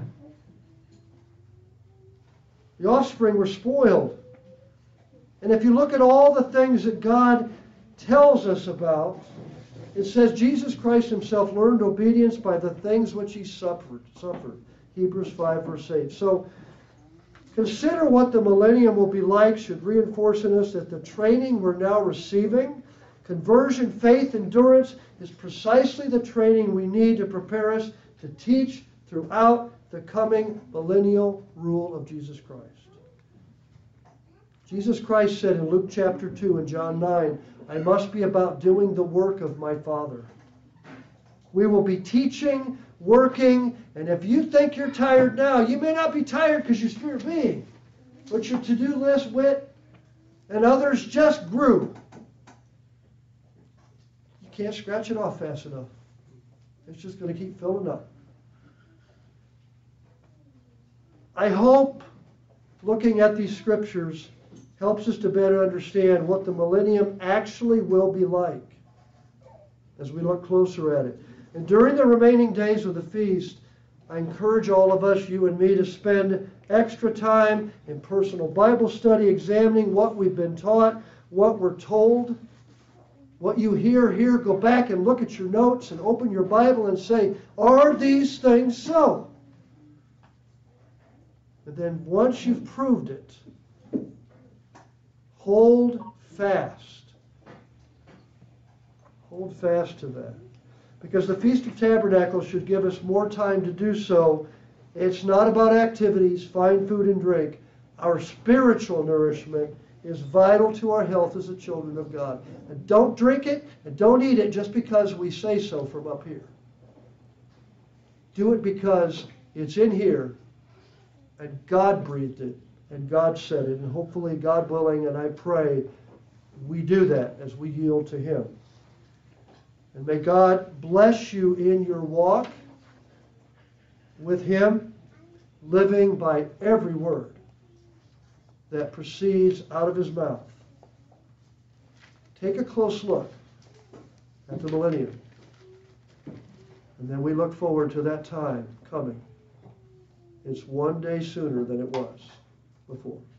The offspring were spoiled. And if you look at all the things that God tells us about, it says Jesus Christ himself learned obedience by the things which he suffered. Hebrews 5 verse 8. So consider what the millennium will be like should reinforce in us that the training we're now receiving, conversion, faith, endurance, is precisely the training we need to prepare us to teach throughout the coming millennial rule of Jesus Christ. Jesus Christ said in Luke chapter 2 and John 9, I must be about doing the work of my Father. We will be teaching, working, and if you think you're tired now, you may not be tired because you're spirit being, but your to-do list went and others just grew. You can't scratch it off fast enough. It's just going to keep filling up. I hope looking at these scriptures helps us to better understand what the millennium actually will be like as we look closer at it. And during the remaining days of the feast, I encourage all of us, you and me, to spend extra time in personal Bible study, examining what we've been taught, what we're told, what you hear here. Go back and look at your notes and open your Bible and say, are these things so? And then once you've proved it, hold fast. Hold fast to that. Because the Feast of Tabernacles should give us more time to do so. It's not about activities, fine food and drink. Our spiritual nourishment is vital to our health as the children of God. And don't drink it and don't eat it just because we say so from up here. Do it because it's in here and God breathed it and God said it. And hopefully, God willing, and I pray, we do that as we yield to Him. And may God bless you in your walk with Him, living by every word that proceeds out of His mouth. Take a close look at the millennium. And then we look forward to that time coming. It's one day sooner than it was before.